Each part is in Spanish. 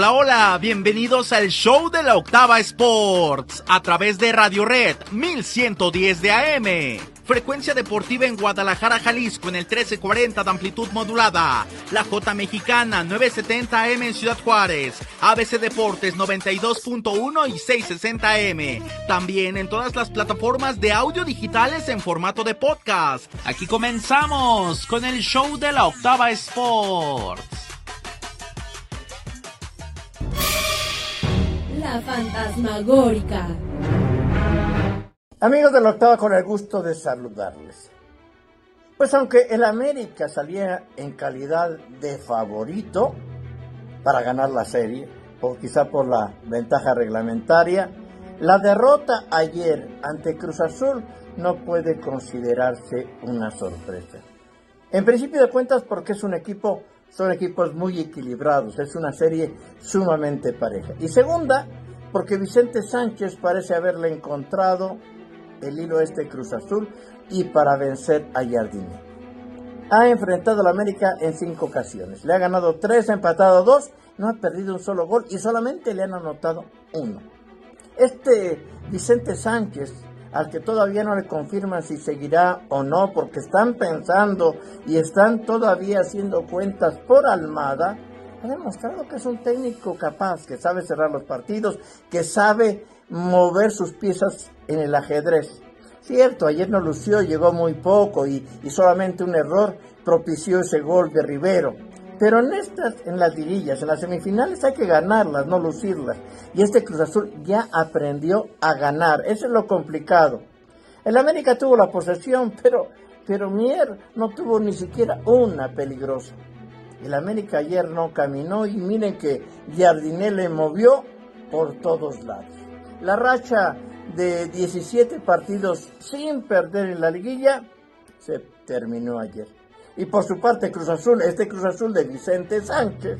Hola, hola, bienvenidos al show de la Octava Sports a través de Radio Red 1110 de AM. Frecuencia deportiva en Guadalajara, Jalisco en el 1340 de amplitud modulada. La J Mexicana 970 AM en Ciudad Juárez. ABC Deportes 92.1 y 660 AM. También en todas las plataformas de audio digitales en formato de podcast. Aquí comenzamos con el show de la Octava Sports. La fantasmagórica. Amigos de la Octava, con el gusto de saludarles. Pues aunque el América salía en calidad de favorito para ganar la serie, o quizá por la ventaja reglamentaria, la derrota ayer ante Cruz Azul no puede considerarse una sorpresa. En principio de cuentas, porque son equipos muy equilibrados, es una serie sumamente pareja. Y segunda, porque Vicente Sánchez parece haberle encontrado el hilo Cruz Azul y para vencer a Jardine. Ha enfrentado al América en 5 ocasiones, le ha ganado 3, ha empatado 2, no ha perdido un solo gol y solamente le han anotado 1. Vicente Sánchez, al que todavía no le confirman si seguirá o no, porque están pensando y están todavía haciendo cuentas por Almada, ha demostrado que es un técnico capaz, que sabe cerrar los partidos, que sabe mover sus piezas en el ajedrez. Cierto, ayer no lució, llegó muy poco y solamente un error propició ese gol de Rivero. Pero en las liguillas, en las semifinales hay que ganarlas, no lucirlas. Y Cruz Azul ya aprendió a ganar, eso es lo complicado. El América tuvo la posesión, pero Mier no tuvo ni siquiera una peligrosa. El América ayer no caminó y miren que Jardine le movió por todos lados. La racha de 17 partidos sin perder en la liguilla se terminó ayer. Y por su parte Cruz Azul, Cruz Azul de Vicente Sánchez,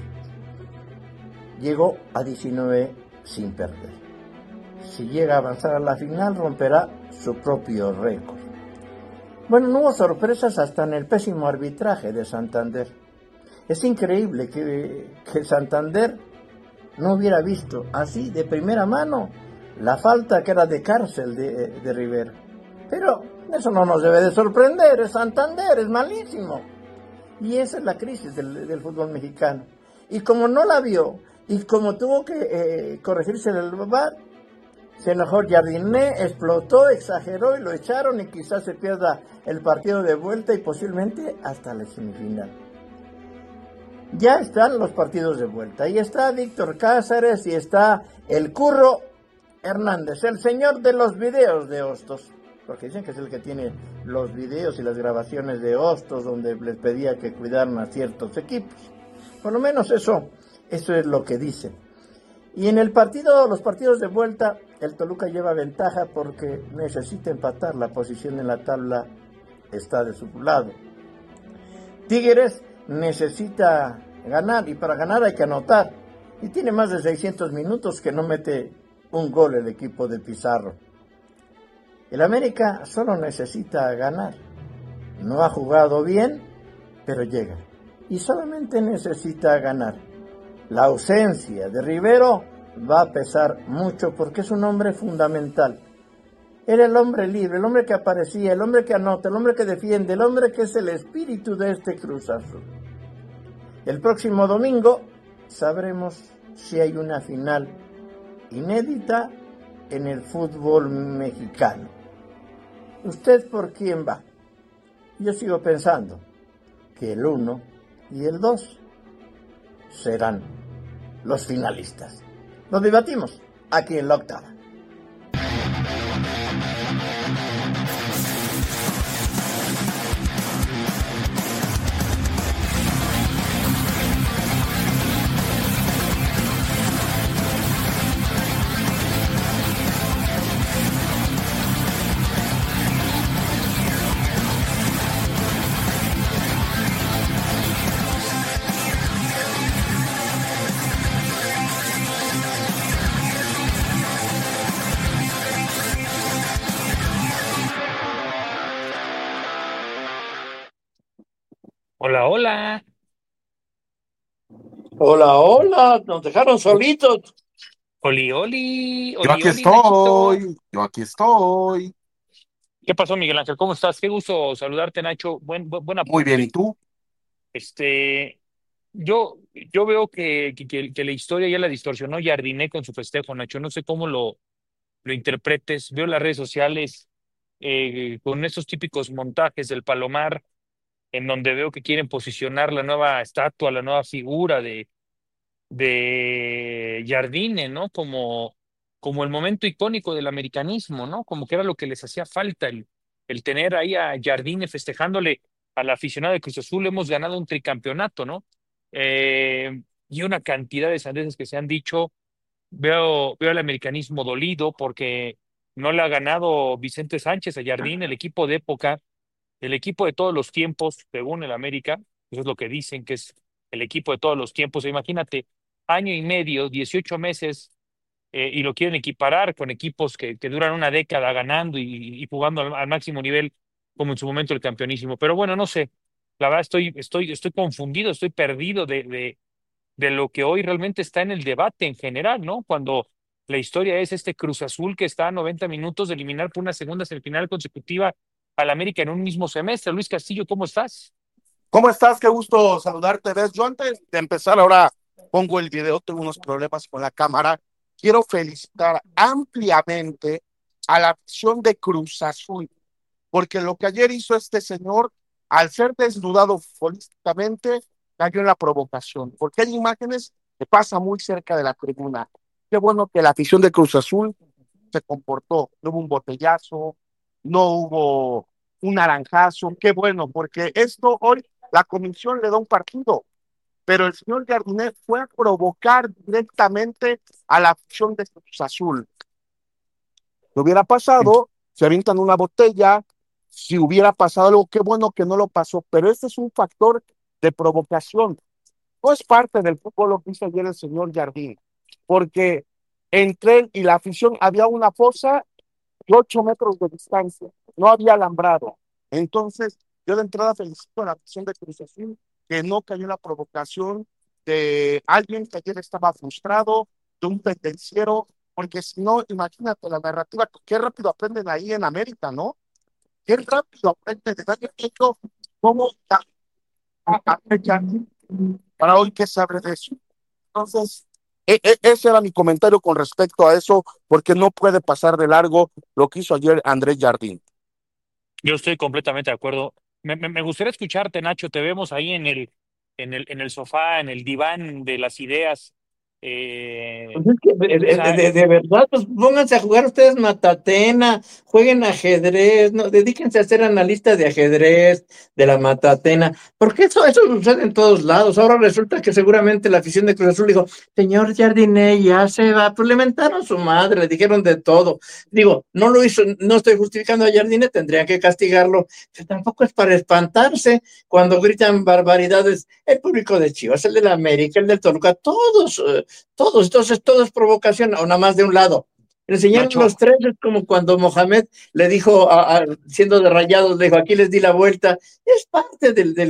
llegó a 19 sin perder. Si llega a avanzar a la final, romperá su propio récord. Bueno, no hubo sorpresas hasta en el pésimo arbitraje de Santander. Es increíble que Santander no hubiera visto así de primera mano la falta que era de cárcel de Rivera. Pero eso no nos debe de sorprender, es Santander, es malísimo. Y esa es la crisis del fútbol mexicano. Y como no la vio, y como tuvo que corregirse el VAR, se enojó Jardine, explotó, exageró y lo echaron y quizás se pierda el partido de vuelta y posiblemente hasta la semifinal. Ya están los partidos de vuelta. Ahí está Víctor Cáceres y está el Curro Hernández, el señor de los videos de Hostos, porque dicen que es el que tiene los videos y las grabaciones de Hostos donde les pedía que cuidaran a ciertos equipos. Por lo menos eso es lo que dicen. Y en los partidos de vuelta, el Toluca lleva ventaja porque necesita empatar, la posición en la tabla está de su lado. Tigres necesita ganar y para ganar hay que anotar. Y tiene más de 600 minutos que no mete un gol el equipo de Pizarro. El América solo necesita ganar. No ha jugado bien, pero llega. Y solamente necesita ganar. La ausencia de Rivero va a pesar mucho porque es un hombre fundamental. Era el hombre libre, el hombre que aparecía, el hombre que anota, el hombre que defiende, el hombre que es el espíritu de Cruz Azul. El próximo domingo sabremos si hay una final inédita en el fútbol mexicano. ¿Usted por quién va? Yo sigo pensando que el 1 y el 2 serán los finalistas. Lo debatimos aquí en la Octava. Hola, hola. Hola, hola, nos dejaron solitos. Oli, Oli, Yo Oli, aquí Oli, Nachito. estoy, yo aquí estoy. ¿Qué pasó, Miguel Ángel? ¿Cómo estás? Qué gusto saludarte, Nacho. Buen Muy bien, ¿y apunte. tú? Este, yo veo que la historia ya la distorsionó Jardiné con su festejo, Nacho. No sé cómo lo interpretes. Veo las redes sociales con estos típicos montajes del Palomar, en donde veo que quieren posicionar la nueva estatua, la nueva figura de Jardine, ¿no? Como el momento icónico del americanismo, ¿no? Como que era lo que les hacía falta, el tener ahí a Jardine festejándole al aficionado de Cruz Azul. Hemos ganado un tricampeonato, ¿no? Y una cantidad de sandeces que se han dicho. Veo el americanismo dolido porque no le ha ganado Vicente Sánchez a Jardine, el equipo de época, el equipo de todos los tiempos, según el América. Eso es lo que dicen, que es el equipo de todos los tiempos. Imagínate, año y medio, 18 meses, y lo quieren equiparar con equipos que duran una década ganando y jugando al máximo nivel, como en su momento el campeonísimo. Pero bueno, no sé, la verdad estoy confundido, estoy perdido de lo que hoy realmente está en el debate en general, ¿no? Cuando la historia es este Cruz Azul que está a 90 minutos de eliminar por una segunda semifinal consecutiva al América en un mismo semestre. Luis Castillo, ¿cómo estás? ¿Cómo estás? Qué gusto saludarte, ¿ves? Yo antes de empezar ahora pongo el video, tengo unos problemas con la cámara. Quiero felicitar ampliamente a la afición de Cruz Azul, porque lo que ayer hizo este señor, al ser desnudado futbolísticamente, cayó en la provocación, porque hay imágenes que pasan muy cerca de la tribuna. Qué bueno que la afición de Cruz Azul se comportó, no hubo un botellazo, no hubo un naranjazo, qué bueno, porque esto hoy la comisión le da un partido, pero el señor Jardinet fue a provocar directamente a la afición de Cruz Azul. Si hubiera pasado, se avientan una botella, si hubiera pasado algo, qué bueno que no lo pasó, pero este es un factor de provocación. No es parte del fútbol lo que hizo ayer el señor Jardín, porque entre él y la afición había una fosa de 8 metros de distancia, no había alambrado. Entonces, yo de entrada felicito a la afición de Cruz Azul que no cayó en la provocación de alguien que ayer estaba frustrado, de un pendenciero, porque si no, imagínate la narrativa, qué rápido aprenden ahí en América, ¿no? Qué rápido aprenden de darle hecho cómo para hoy que sabe de eso. Entonces, ese era mi comentario con respecto a eso, porque no puede pasar de largo lo que hizo ayer Andrés Jardín. Yo estoy completamente de acuerdo. Me gustaría escucharte, Nacho. Te vemos ahí en el sofá, en el diván de las ideas. Pues es que O sea, de verdad, pues pónganse a jugar ustedes matatena, jueguen ajedrez, no, dedíquense a ser analistas de ajedrez, de la matatena, porque eso sucede en todos lados. Ahora resulta que seguramente la afición de Cruz Azul dijo, señor Jardiné, ya se va, pues le mentaron a su madre, le dijeron de todo. Digo, no lo hizo, no estoy justificando a Jardiné, tendrían que castigarlo, pero tampoco es para espantarse cuando gritan barbaridades. El público de Chivas, el de la América, el del Toluca, todos, entonces todo es provocación, o nada más de un lado. Enseñaron Nacho, los tres, es como cuando Mohamed le dijo, siendo de Rayados, le dijo, aquí les di la vuelta. Es parte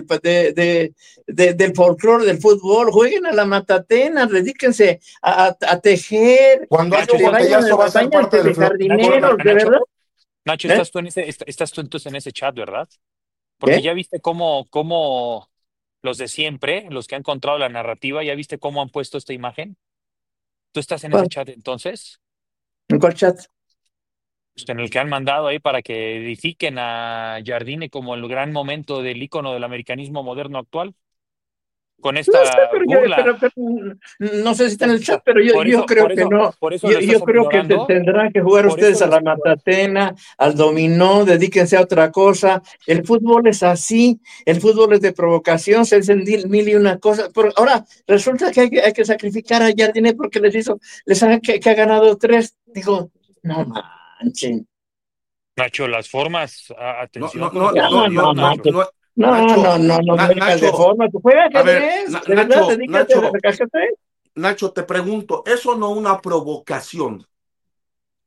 del folclore del fútbol. Jueguen a la matatena, dedíquense a tejer, Cuando hay un Nacho, botellazo va a ser parte váyanse del de Nacho, fútbol. jardineros, de Nacho, verdad. Nacho, ¿Eh? estás tú entonces en ese chat, ¿verdad? Porque ¿Qué? ya viste cómo los de siempre, los que han encontrado la narrativa, ya viste cómo han puesto esta imagen. ¿Tú estás en ese chat entonces? ¿En cuál chat? Pues en el que han mandado ahí para que edifiquen a Jardine como el gran momento del ícono del americanismo moderno actual, con No sé, esta pero, burla. no sé si está en el O chat, sea, pero yo, por yo eso, creo por que eso, no. por eso Yo, lo yo estás creo que ignorando, tendrán que jugar por ustedes eso a lo la estás ignorando. matatena, al dominó, dedíquense a otra cosa. El fútbol es así, el fútbol es de provocación, se hacen mil y una cosas. Pero ahora resulta que hay que sacrificar a Jardine porque que ha ganado tres. Digo, no manchen. Nacho, las formas, No, atención no, con lo no, que No, estás no, no, no, diciendo, no, Nacho. manches. no, No, Nacho, no, no, no me digas de Nacho, forma. Juega a ver, ajedrez, de verdad, dedícate a Nacho, ajedrez. Nacho, te pregunto, ¿eso no es una provocación?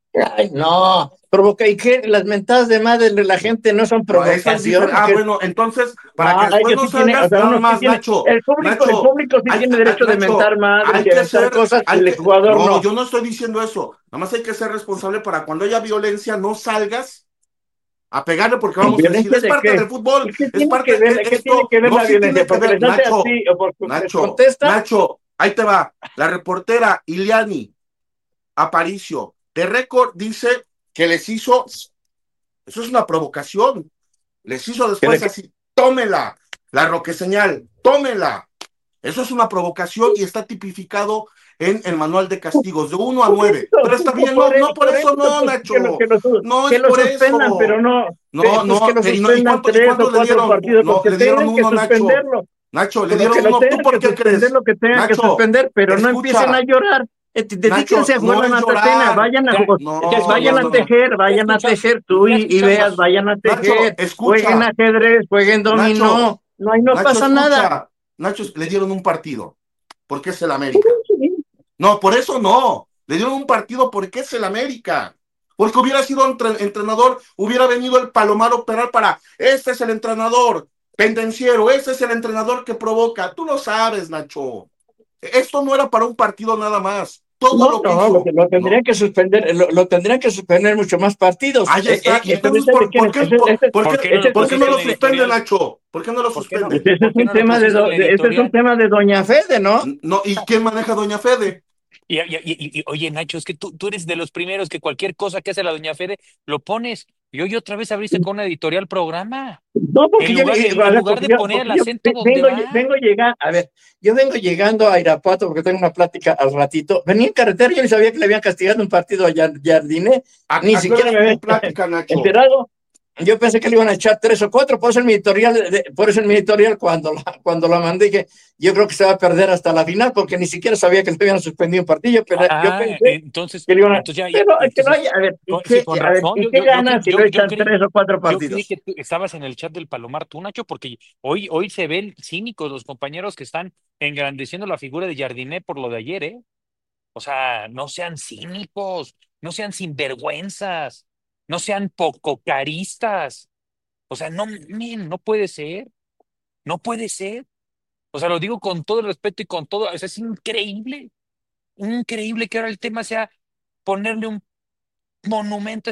Ay, no, provoca, ¿y qué? Las mentadas de madre de la gente no son No, eso es provocación. diferente. Ah, bueno, entonces, para que No, después ellos no sí tienen, o salgas, sea, nada uno sí más, tiene, Nacho, el Nacho, público sí tiene derecho de Nacho, mentar madres hay y que aventar ser, cosas, y el jugador no, no. yo no estoy diciendo eso, nada más hay que ser responsable para cuando haya violencia, no salgas a pegarle porque vamos a decir, ¿Violencia es de parte qué? del fútbol, ¿Y qué es tiene parte, que ver, qué tiene esto, que ver no, la sí violencia? tiene que ¿Porque ver, les hace Nacho, así o porque les Nacho, contesta? Nacho, ahí te va, la reportera Iliani Aparicio, de récord dice que les hizo, eso es una provocación, les hizo Que le- después así, tómela, la roque señal, tómela. Eso es una provocación y está tipificado en el manual de castigos de 1 a 9. Pero está bien, no, no por Por eso eso, no, pues, Nacho. No que es lo por suspendan, pero eso. no, No, pues que no, lo ¿y suspendan cuánto, y 3 o cuánto le 4 dieron? partidos, los No, que le dieron tengan que uno, Nacho. suspenderlo, Nacho, le por lo que dieron lo uno. ¿Tú tengan por que qué suspender, crees? lo que tengan que Nacho, suspender, pero no empiecen a escucha, llorar. Dedíquense Nacho, a jugar no la es matatena, llorar. vayan a Ya, jugar, ya No, vayan no, a no, no. escuchamos, tejer, vayan a tejer tú ya y veas, escuchamos. vayan a Nacho, tejer, jueguen escucha. ajedrez, jueguen Nacho, dominó, no, ahí no Nacho, pasa nada. escucha. Nacho, le dieron un partido. Porque es el América. No, por eso no. Le dieron un partido porque es el América. Porque hubiera sido entrenador, hubiera venido el Palomaro Peral para, este es el entrenador pendenciero, ese es el entrenador que provoca. Tú lo sabes, Nacho. Esto no era para un partido nada más. Todo No, lo que no, hizo, lo tendrían no. que suspender, lo tendrían que suspender mucho más partidos. Ahí está. Y ¿Y entonces, entonces de quién es? ¿Por qué no lo por qué no pusiste lo en suspende, editorial? Nacho? ¿Por qué no lo ¿Por qué no, suspende? Ese por es qué un no lo tema pusiste en la ese es un editorial? tema de Doña Fede, ¿no? No, ¿y quién maneja a Doña Fede? Oye, Nacho, es que tú eres de los primeros que cualquier cosa que hace la doña Fede lo pones. Y hoy otra vez abriste con una editorial programa. No, porque yo, En a ver, lugar de poner el acento donde vengo, va. llegando, a ver, yo vengo llegando a Irapuato porque tengo una plática al ratito. Venía en carretera, yo ni sabía que le habían castigado un partido a Jardine, ni ¿A qué hora siquiera es me había tu plática, Nacho? enterado. Yo pensé que le iban a echar 3 o 4, por eso en mi editorial, cuando la mandé, dije, yo creo que se va a perder hasta la final, porque ni siquiera sabía que le habían suspendido un partido, pero yo pensé Entonces, que le iban a, entonces pero que no entonces, haya, a ver, sí, con razón, ¿y qué ganan si lo yo echan creí, 3 o 4 partidos? que tú estabas en el chat del Palomar, tú, Nacho, porque hoy se ven cínicos los compañeros que están engrandeciendo la figura de Jardiné por lo de ayer, ¿eh? O sea, no sean cínicos, no sean sinvergüenzas, no sean poco caristas. O sea, no, men, no puede ser, no puede ser. O sea, lo digo con todo el respeto y con todo, o sea, es increíble que ahora el tema sea ponerle un monumento a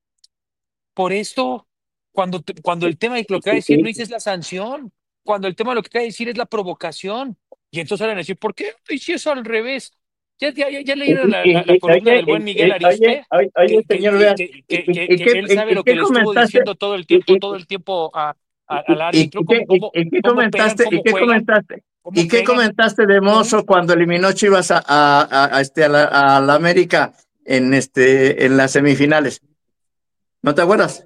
por esto, cuando el tema de lo que va a decir Luis es la sanción, cuando el tema de lo que va a decir es la provocación, y entonces van a decir, ¿por qué no hice eso al revés? Ya leyeron la columna del buen Miguel Arispe, Oye, señor, vean, que él sabe lo que qué le estuvo comentaste? diciendo ¿Y, todo el tiempo al árbitro, qué cómo pegan, comentaste? cómo juegan, ¿Y cómo qué pegan. comentaste de ¿No? Mozo cuando eliminó Chivas a la América en las semifinales? ¿No te acuerdas?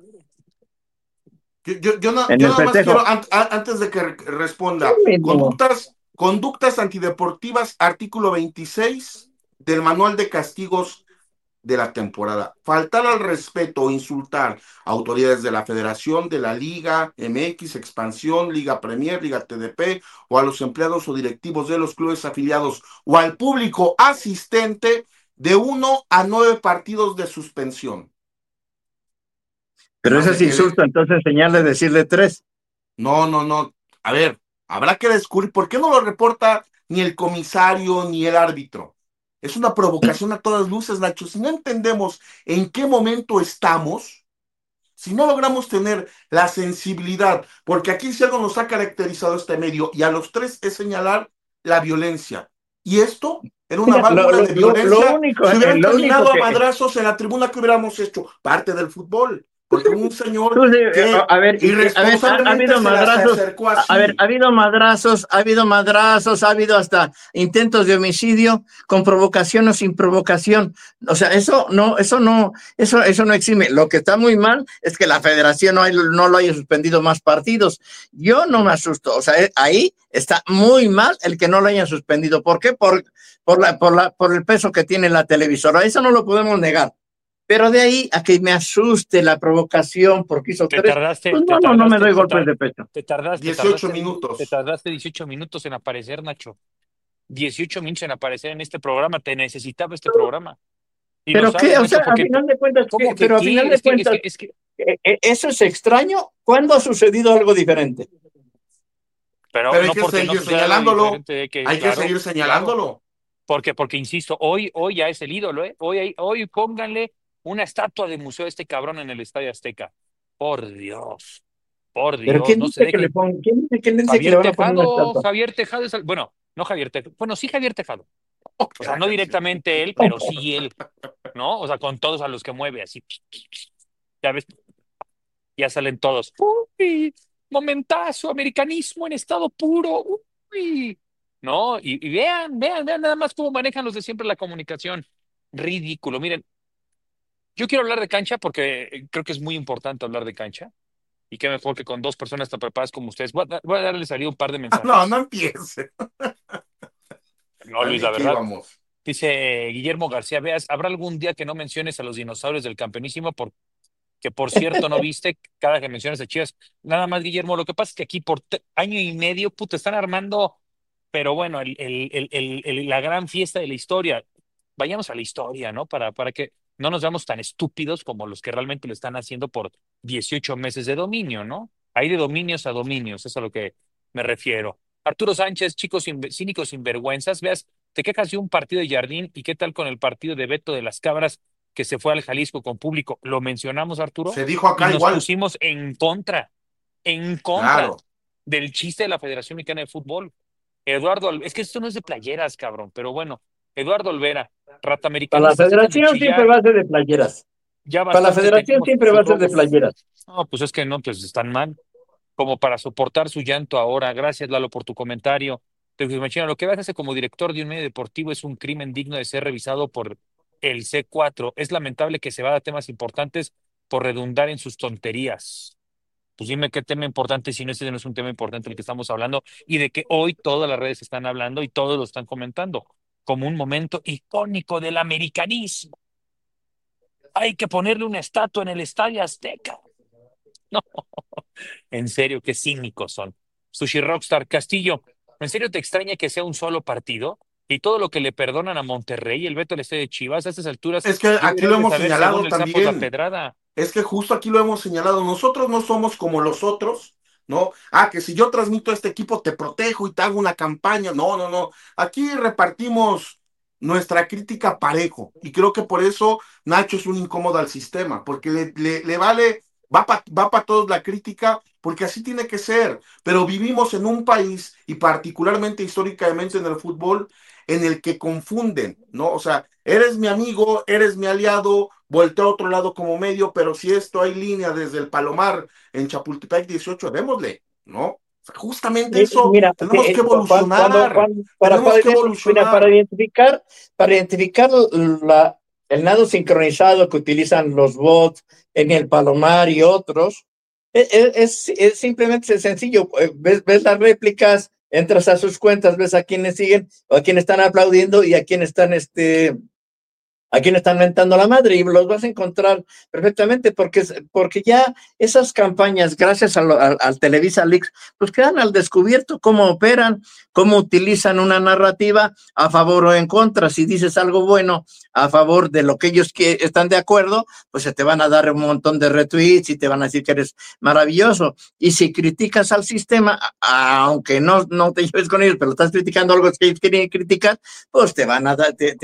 En Yo el nada más quiero, festejo. antes de que responda, Mismo. conductas antideportivas, artículo 26 del manual de castigos de la temporada. Faltar al respeto o insultar a autoridades de la Federación, de la Liga MX, Expansión, Liga Premier, Liga TDP, o a los empleados o directivos de los clubes afiliados o al público asistente de 1 a 9 partidos de suspensión. Pero Más ese le es quedé. insulto, entonces enseñarle decirle 3. No, no, no. A ver, habrá que descubrir por qué no lo reporta ni el comisario ni el árbitro. Es una provocación a todas luces, Nacho. Si no entendemos en qué momento estamos, si no logramos tener la sensibilidad, porque aquí si algo nos ha caracterizado este medio, y a los tres es señalar la violencia. Y esto era una Mira, válvula de violencia. Si hubieran lo único terminado a que, madrazos en la tribuna, que hubiéramos hecho parte del fútbol. Porque hubo un señor tú, que a ver, ha irresponsablemente habido se las madrazos, acercó a ver, así. ha habido hasta intentos de homicidio con provocación o sin provocación. O sea, eso no exime. Lo que está muy mal es que la federación no lo haya suspendido más partidos. Yo no me asusto. O sea, ahí está muy mal el que no lo hayan suspendido. ¿Por qué? Por el peso que tiene la televisora. Eso no lo podemos negar. Pero de ahí a que me asuste la provocación porque hizo Te 3, tardaste, pues te no me tardaste, doy golpes de pecho. te tardaste, 18 te minutos. tardaste 18 minutos en aparecer, Nacho. 18 minutos en aparecer en este programa. Te necesitaba este programa. Y lo Pero qué, saben, o sea, maestro, a porque, final de cuentas, ¿cómo que pero a final qué? de cuentas, ¿eso es extraño? ¿Cuándo ha sucedido algo diferente? pero Pero hay no que porque no seguir suceda algo señalándolo, diferente de que, hay que claro, seguir claro, señalándolo. porque insisto, hoy ya es el ídolo, ¿eh? Hoy pónganle una estatua de museo a este cabrón en el Estadio Azteca. Por ¿Pero Dios, quién no se dice que le dejen. pongan, quién dice que le van a poner una estatua? Javier Tejado es, bueno, no Javier Tejado, bueno, sí Javier Tejado. O sea, no directamente él, pero sí él, ¿no? O sea, con todos a los que mueve, así. Ya ves, ya salen todos. Uy, momentazo, americanismo en estado puro. Uy, ¿no? Y vean nada más cómo manejan los de siempre la comunicación. Ridículo. Miren, yo quiero hablar de cancha porque creo que es muy importante hablar de cancha. Y qué mejor que con dos personas tan preparadas como ustedes. Voy a darles ahí un par de No, no mensajes. empiece. No, Luis, ¿De la qué verdad. íbamos? Dice Guillermo García, veas, ¿habrá algún día que no menciones a los dinosaurios del campeonísimo? Que por cierto no viste cada que mencionas a Chivas. Nada más, Guillermo, lo que pasa es que aquí por año y medio, puta, están armando, pero bueno, la gran fiesta de la historia. Vayamos a la historia, ¿no? Para que no nos veamos tan estúpidos como los que realmente lo están haciendo por 18 meses de dominio, ¿no? Hay de dominios a dominios, eso es a lo que me refiero. Arturo Sánchez, chicos cínicos sinvergüenzas, veas, te quejas de un partido de Jardín y qué tal con el partido de Beto de las Cabras que se fue al Jalisco con público. Lo mencionamos, Arturo, Se dijo y acá nos igual. pusimos en contra Claro. del chiste de la Federación Mexicana de Fútbol. Es que esto no es de playeras, cabrón, pero bueno, Eduardo Olvera, Para la ratamericanistas, dejen de federación siempre chillar, va a ser de playeras. ya Para la bastante federación tenemos con siempre sus va a ser de robos. playeras. No, pues es que no, pues están mal, como para soportar su llanto ahora. Gracias, Lalo, por tu comentario. Te imagino, lo que vas a hacer como director de un medio deportivo es un crimen digno de ser revisado por el C4. Es lamentable que se vaya a temas importantes por redundar en sus tonterías. Pues dime qué tema importante, si no ese no es un tema importante del que estamos hablando y de que hoy todas las redes están hablando y todos lo están comentando como un momento icónico del americanismo. Hay que ponerle una estatua en el Estadio Azteca. No, en serio, qué cínicos son. Sushi Rockstar Castillo, ¿en serio te extraña que sea un solo partido? Y todo lo que le perdonan a Monterrey, el veto al estadio de Chivas, a estas alturas Es que ya aquí lo deberías de hemos saber según señalado el Sapos la también. Pedrada. Es que justo aquí lo hemos señalado. Nosotros no somos como los otros, ¿no? Ah, que si yo transmito a este equipo te protejo y te hago una campaña. No, no, no. Aquí repartimos nuestra crítica parejo. Y creo que por eso Nacho es un incómodo al sistema, porque le vale, va pa todos la crítica, porque así tiene que ser. Pero vivimos en un país, y particularmente históricamente en el fútbol, en el que confunden, ¿no? O sea, eres mi amigo, eres mi aliado, volteo a otro lado como medio, pero si esto hay línea desde el Palomar en Chapultepec 18, démosle, ¿no? O sea, justamente eso, Mira, tenemos que evolucionar, tenemos para, que mira, evolucionar. para identificar el nado sincronizado que utilizan los bots en el Palomar y otros, es simplemente sencillo. Ves las réplicas, entras a sus cuentas, ves a quienes siguen, o a quienes están aplaudiendo y a quienes están a quien están mentando la madre y los vas a encontrar perfectamente porque ya esas campañas, gracias al Televisa Leaks, pues quedan al descubierto cómo operan, cómo utilizan una narrativa a favor o en contra. Si dices algo bueno a favor de lo que ellos están de acuerdo, pues se te van a dar un montón de retweets y te van a decir que eres maravilloso. Y si criticas al sistema, aunque no te lleves con ellos, pero estás criticando algo que ellos quieren criticar, pues te van a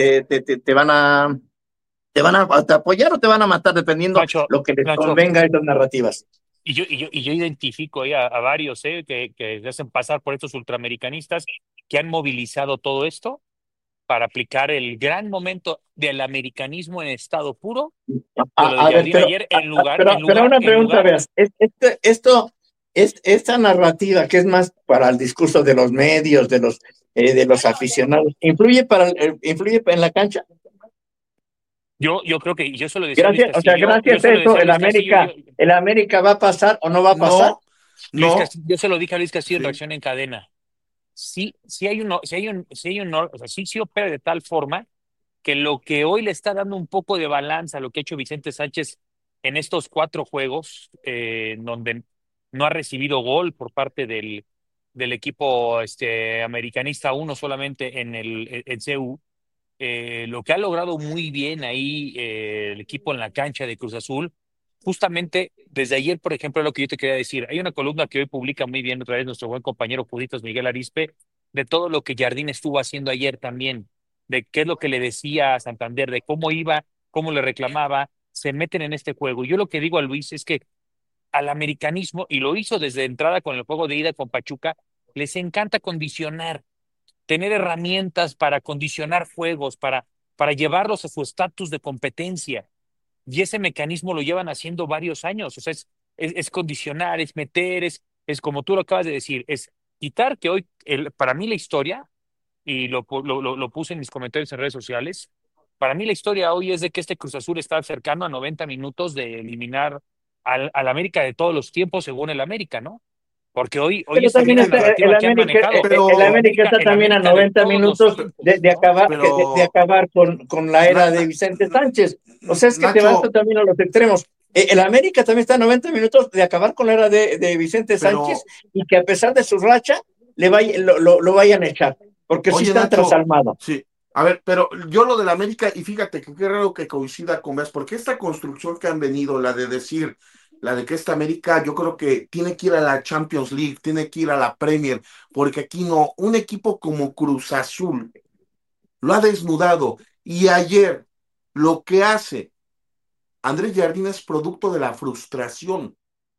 apoyar o te van a matar dependiendo Nacho, lo que les Nacho, convenga a esas narrativas. y yo identifico ahí a varios que se hacen pasar por estos ultraamericanistas que han movilizado todo esto para aplicar el gran momento del americanismo en estado puro de lo de A ver, Jardín ayer en lugar, en pero lugar, una en pregunta, lugar. veas, esta narrativa que es más para el discurso de los medios, de los aficionados, ¿influye en la cancha? Yo creo que, y yo se lo decía a Luis Gracias, o sea, Castillo, yo gracias se a lo eso, decía a Luis Castillo, el América va a pasar o no va a pasar. No, no, Yo se lo dije a Luis Castillo en sí. reacción en cadena. Sí hay uno, o sea, sí opera de tal forma que lo que hoy le está dando un poco de balanza a lo que ha hecho Vicente Sánchez en estos 4 juegos, donde no ha recibido gol por parte del equipo americanista, uno solamente en CU, lo que ha logrado muy bien ahí el equipo en la cancha de Cruz Azul, justamente desde ayer, por ejemplo, lo que yo te quería decir, hay una columna que hoy publica muy bien otra vez nuestro buen compañero Puditos Miguel Arispe, de todo lo que Jardín estuvo haciendo ayer también, de qué es lo que le decía a Santander, de cómo iba, cómo le reclamaba, se meten en este juego. Yo lo que digo a Luis es que al americanismo, y lo hizo desde entrada con el juego de ida con Pachuca, les encanta condicionar, tener herramientas para condicionar juegos, para llevarlos a su estatus de competencia. Y ese mecanismo lo llevan haciendo varios años. O sea, es condicionar, es meter, es como tú lo acabas de decir, es quitar que hoy, para mí la historia, y lo puse en mis comentarios en redes sociales, para mí la historia hoy es de que este Cruz Azul está cercano a 90 minutos de eliminar al América de todos los tiempos, según el América, ¿no? Porque hoy Pero es también también la está el narrativa que han América, manejado. el América está El también a América de 90 todos los minutos tiempos, de ¿no? acabar, de Pero, acabar con la Na- era de Na- Vicente Sánchez. O sea, es que te vas Nacho, también a los extremos. El América también está a 90 minutos de acabar con la era de Vicente Sánchez pero, y que a pesar de su racha lo vayan a echar, porque sí oye, están tras Nacho, Almada. sí, a ver, pero yo lo del América, y fíjate que qué raro que coincida con Bas, porque esta construcción que han venido, la de decir, la de que esta América, yo creo que tiene que ir a la Champions League, tiene que ir a la Premier, porque aquí no, un equipo como Cruz Azul lo ha desnudado, y ayer lo que hace Andrés Jardín es producto de la frustración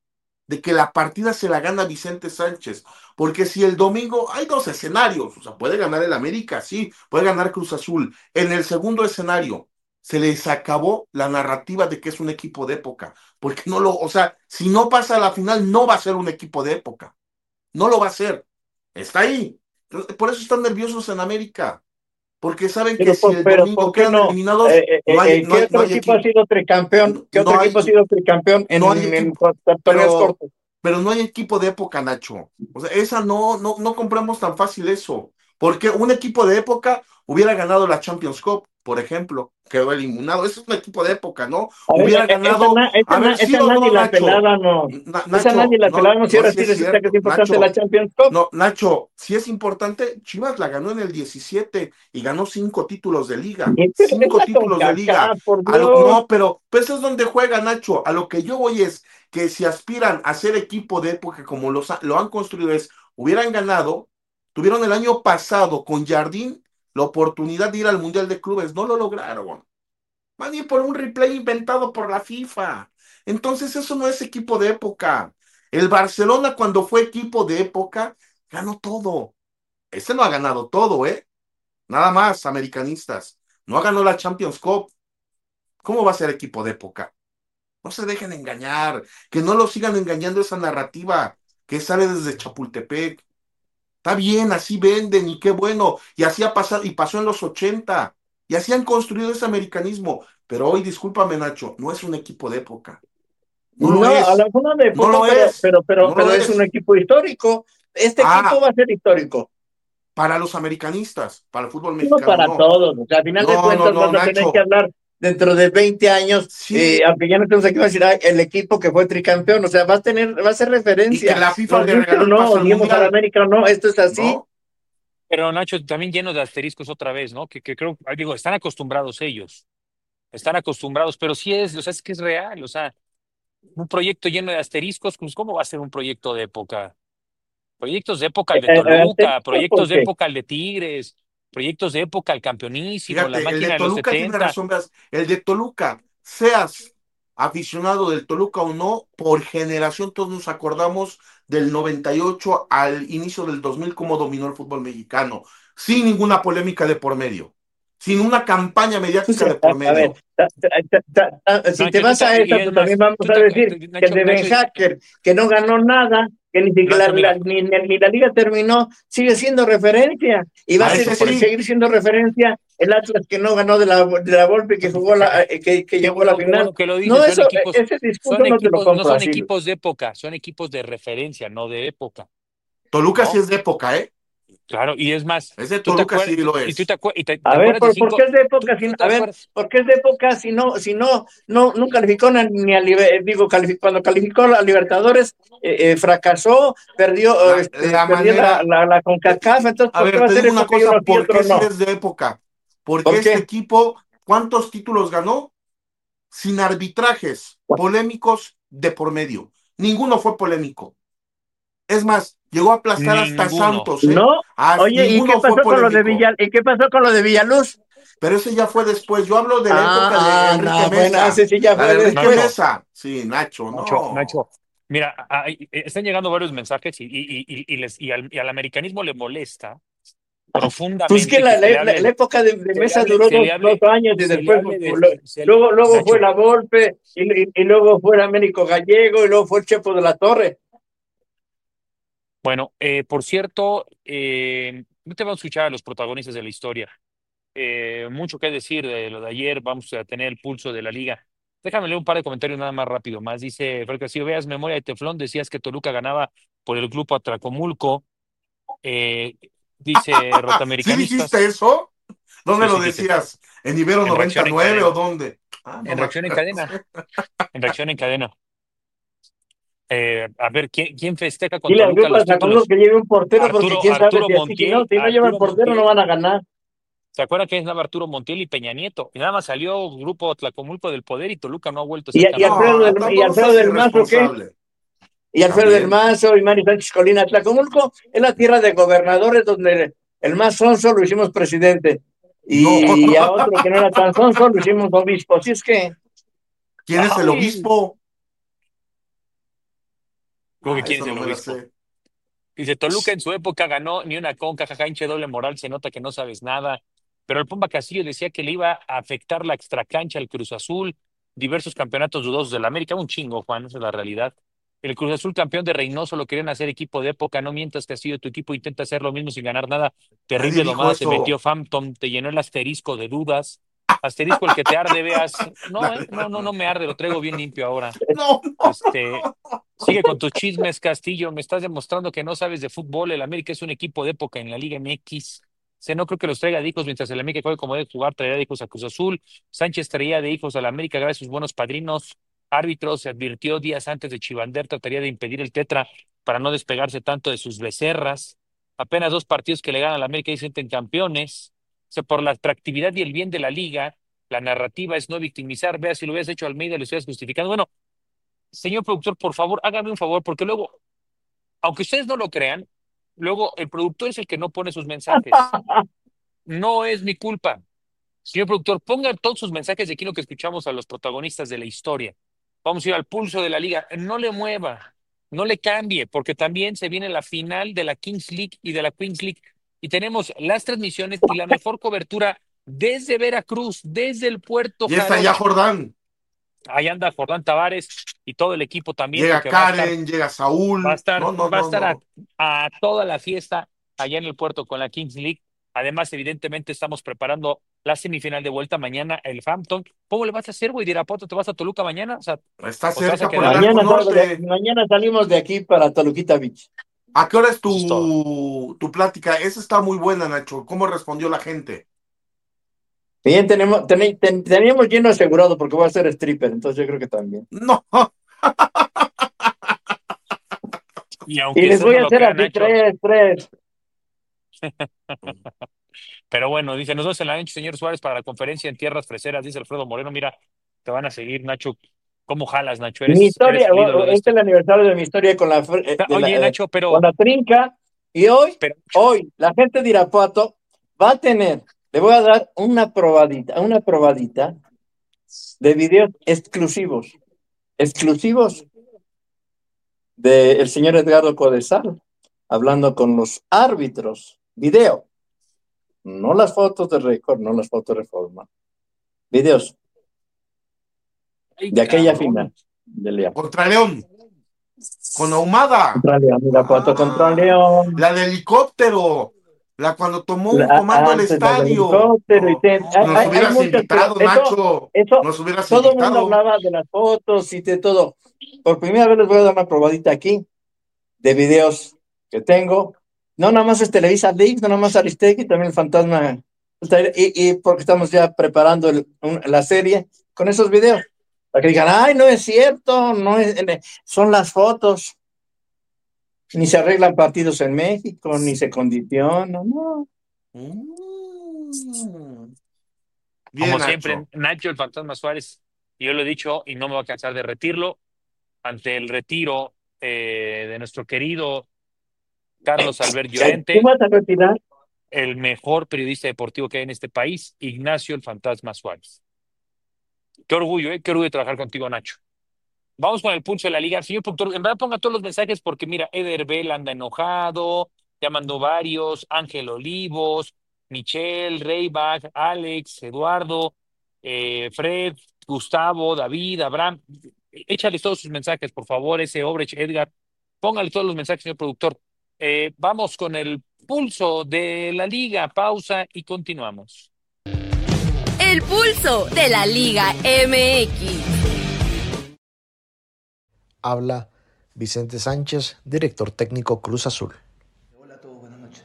de que la partida se la gana Vicente Sánchez. Porque si el domingo hay dos escenarios, o sea, puede ganar el América, sí, puede ganar Cruz Azul. En el segundo escenario, se les acabó la narrativa de que es un equipo de época. Porque no lo, o sea, si no pasa a la final, no va a ser un equipo de época. No lo va a ser. Está ahí. Entonces, por eso están nerviosos en América. Porque saben que si el Pero domingo ¿por qué quedan no? eliminados, ¿Qué no otro hay equipo ha equipo, sido tricampeón? ¿Qué otro no hay, equipo ha sido tricampeón no hay en equipo, torneos pero, cortos? pero no hay equipo de época, Nacho. O sea, esa no compramos tan fácil eso. Porque un equipo de época hubiera ganado la Champions Cup, por ejemplo, quedó eliminado. Ese es un equipo de época, ¿no? A ver, Hubiera ganado, a ver, sí esa o no, nadie la Nacho. pelábamos. Esa nadie Nacho, la no, pelábamos y no, ahora sí sí es resulta que es cierto. importante la Nacho, Champions Cup. no, Nacho, si es importante, Chivas la ganó en el 17 y ganó 5 títulos de liga. Pero es 5 títulos de liga. CONCACAF, por Dios. No, pero pues es donde juega Nacho. A lo que yo voy es que si aspiran a ser equipo de época como lo han construido, hubieran ganado, tuvieron el año pasado con Jardín la oportunidad de ir al Mundial de Clubes, no lo lograron. Van a ir por un replay inventado por la FIFA. Entonces eso no es equipo de época. El Barcelona cuando fue equipo de época ganó todo. Este no ha ganado todo, ¿eh? Nada más, americanistas. No ganó la Champions Cup. ¿Cómo va a ser equipo de época? No se dejen engañar, que no lo sigan engañando esa narrativa que sale desde Chapultepec. Está bien, así venden y qué bueno. Y así ha pasado, y pasó en los 80. Y así han construido ese americanismo. Pero hoy, discúlpame, Nacho, no es un equipo de época. No lo No, a lo es. mejor no de No época, lo es. No pero lo es un es. equipo histórico. Este equipo Ah, va a ser histórico. para los americanistas, para el fútbol No mexicano, para no. todos. O sea, al final de No, cuentas vas a tener que Nacho. hablar dentro de 20 años, Sí, aunque ya no tenemos aquí, va a decir, "Ay, el equipo que fue tricampeón". O sea, va a ser y que referencia. la FIFA Nos le guste regaló o el no, pase al odiemos a la Mundial, América o no, esto es así. ¿no? Pero Nacho, también lleno de asteriscos otra vez, ¿no? Que creo, digo, están acostumbrados ellos, están acostumbrados, pero sí es, o sea, es que es real, o sea, un proyecto lleno de asteriscos, pues ¿cómo va a ser un proyecto de época? Proyectos de época el de Toluca, Asterisco, proyectos de porque época el de Tigres, proyectos de época el campeonísimo, la Fíjate, el de máquina de los Toluca tiene 70. razón, veas, el de Toluca, seas aficionado del Toluca o no, por generación todos nos acordamos del 98 al inicio del 2000 cómo dominó el fútbol mexicano, sin ninguna polémica de por medio, sin una campaña pues, mediática de por a ver, medio. si te Nacho, vas a y esa, es pues más, también vamos a decir que el Nacho, de Ben Hacker, que no ganó nada, que ni siquiera Nacho, mira, ni la liga terminó, sigue siendo referencia y va a A Nacho, ese por eso, sí, seguir siendo referencia el Atlas que no ganó de la Volpe que jugó que llegó a la qué final. bueno que lo No, dices, ese discurso no te lo no compro son así. equipos de época, son equipos de referencia, no de época, Toluca sí ¿no? es de época, ¿eh? Claro, y es más, Ese tú te Toluca acuerdas, sí lo y tú es. te A ver, acuerdas de ¿por qué cinco, es de época? tú te A ver, acuerdas, ¿por qué es de época no calificó ni a cuando calificó a Libertadores, fracasó, perdió La perdió manera, la CONCACAF, entonces a ¿por qué ver, va a te ser digo una época y cosa, uno sí y ¿por qué otro sí no? es de época? porque ¿Por este qué? equipo, ¿cuántos títulos ganó? Sin arbitrajes polémicos de por medio. Ninguno fue polémico. Es más, llegó a aplastar hasta Ninguno. Santos, ¿eh? No. Oye, ¿y qué Ninguno fue pasó con lo de polémico. ¿Y qué pasó con lo de Villaluz? Pero ese ya fue después. Yo hablo de la época de Enrique No, bueno, Mesa. ese sí ya La fue de Enrique después. Nacho, Mesa. Sí, Nacho, no. Nacho. Mira, están llegando varios mensajes y al americanismo le molesta Pues que profundamente que se le la hable, época de Mesa duró se le dos hable, años y se le después hable luego fue Nacho. la Volpe y luego fue el Américo Gallego y luego fue el Chepo de la Torre. Bueno, por cierto, no te vamos a escuchar a los protagonistas de la historia. Mucho que decir de lo de ayer, vamos a tener el pulso de la liga. Déjame leer un par de comentarios nada más rápido más. Dice Fer Castillo, veas memoria de Teflón, decías que Toluca ganaba por el grupo Atracomulco. Eh, dice ¿Sí dijiste Rotamericanistas. eso? ¿Dónde Sí, lo sí, dije. decías? ¿En Ibero En reacción en 99 o cadena. dónde? No En me reacción en acuerdo. cadena. En reacción en cadena. A ver, ¿quién festeja con Dile al Toluca grupo los de Tlacomulco títulos? que lleve un portero porque quién sabe Arturo si así, Montiel, si no llevan Arturo portero no Montiel. van a ganar. ¿Se acuerdan que estaba Arturo Montiel y Peña Nieto? Y nada más salió Grupo Tlacomulco del Poder y Toluca no ha vuelto a ser campeón. No, Y tampoco Alfredo seas del Mazo, ¿qué? irresponsable. Y Alfredo del También. Mazo y Mari Sánchez Colina. Tlacomulco es la tierra de gobernadores donde el más sonso lo hicimos presidente. No. Y a otro que no era tan sonso lo hicimos obispo. Así es que, ¿Quién es el Ay, obispo? ¿cómo que quién Eso es no el me la obispo? sé. Dice, Toluca en su época ganó ni una conca, jaja, hinche doble moral, se nota que no sabes nada. Pero el Pumba Castillo decía que le iba a afectar la extracancha al Cruz Azul, diversos campeonatos dudosos del América, un chingo, Juan, esa es la realidad. El Cruz Azul campeón de Reynoso lo querían hacer equipo de época, no mientas Castillo, tu equipo intenta hacer lo mismo sin ganar nada. Nadie Terrible dijo domada te metió eso. Phantom, te llenó el asterisco de dudas. Asterisco el que te arde, veas. No, no me arde, lo traigo bien limpio ahora. No, Este, sigue con tus chismes, Castillo. Me estás demostrando que no sabes de fútbol. El América es un equipo de época en la Liga MX. No creo que los traiga de hijos mientras el América juegue como debe jugar, traerá de hijos a Cruz Azul. Sánchez traía de hijos al América gracias a sus buenos padrinos. Árbitros se advirtió días antes de Chivander, trataría de impedir el tetra para no despegarse tanto de sus becerras. Apenas 2 partidos que le ganan al América y se sienten campeones. Por la atractividad y el bien de la liga, la narrativa es no victimizar. Vea, si lo hubieras hecho a Almeida, lo estuvieras justificando. Bueno, señor productor, por favor, hágame un favor, porque luego, aunque ustedes no lo crean, luego el productor es el que no pone sus mensajes. No es mi culpa. Señor productor, ponga todos sus mensajes de aquí lo que escuchamos a los protagonistas de la historia. Vamos a ir al pulso de la liga. No le mueva, no le cambie, porque también se viene la final de la Kings League y de la Queens League. Y tenemos las transmisiones y la mejor cobertura desde Veracruz, desde el Puerto y está ya Jarocho. Jordán. Ahí anda Jordán Tavares y todo el equipo también, Llega porque va a estar Karen, llega Saúl. No, no, va a no, estar no. a toda la fiesta allá en el puerto con la Kings League. Además, evidentemente, estamos preparando la semifinal de vuelta mañana, el Hampton. ¿Cómo le vas a hacer, güey? De Irapuato, ¿te vas a Toluca mañana? Está ¿O te vas a cerca por el quedar ahí? Arco Norte. mañana salimos de aquí para Toluquita Beach. ¿A qué hora es Eso es todo. tu plática? Esa está muy buena, Nacho. ¿Cómo respondió la gente? Bien, teníamos lleno asegurado porque voy a ser stripper, entonces yo creo que también. No. Y Y aunque les usted voy no a lo hacer crea, así Nacho, tres. pero bueno, dice, nos vemos en la noche, señor Suárez, para la conferencia en Tierras Freseras, dice Alfredo Moreno. Mira, te van a seguir, Nacho. ¿Cómo jalas, Nacho? Mi Eres historia, el ídolo de este es esto. el aniversario de mi historia con Oye, Nacho, con la trinca. Y pero hoy, la gente de Irapuato va a tener, le voy a dar una probadita de videos exclusivos del señor Edgardo Codesal, hablando con los árbitros. Video, no las fotos de récord, no las fotos de reforma. Videos ay, de aquella cabrón. final de León. Contra León. Con Ahumada. Contra León, Irapuato contra Ah, León. la de helicóptero. La cuando tomó un comando el Antes la del estadio. helicóptero Nos hay hubieras muchas, pero invitado, Nacho. eso, Nos hubieras todo el mundo invitado. hablaba de las fotos y de todo. Por primera vez les voy a dar una probadita aquí de videos que tengo. No nada más es Televisa Leaks, no nada más Aristegui, también el Fantasma. Y porque estamos ya preparando la serie con esos videos. Para que digan, ay, no es cierto, son las fotos. Ni se arreglan partidos en México, ni se condicionan, no. Mm. Bien, Como Nacho. siempre, Nacho el Fantasma Suárez, y yo lo he dicho y no me voy a cansar de repetirlo, ante el retiro de nuestro querido Carlos Albert ¿Qué Llorente, vas a retirar? el mejor periodista deportivo que hay en este país, Ignacio el Fantasma Suárez. Qué orgullo, qué orgullo trabajar contigo, Nacho. Vamos con el pulso de la liga. Señor productor, en verdad ponga todos los mensajes porque mira, Eder Bell anda enojado, ya mandó varios, Ángel Olivos, Michelle, Reybach, Alex, Eduardo, Fred, Gustavo, David, Abraham. Échales todos sus mensajes, por favor, ese Obrecht, Edgar. Póngale todos los mensajes, señor productor. Vamos con el pulso de la liga. Pausa y continuamos. El pulso de la Liga MX. Habla Vicente Sánchez, director técnico Cruz Azul. Hola a todos, buenas noches.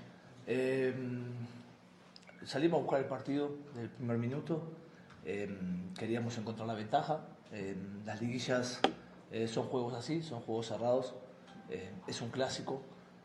Salimos a buscar el partido del primer minuto. Queríamos encontrar la ventaja. Las liguillas son juegos así, son juegos cerrados. Es un clásico.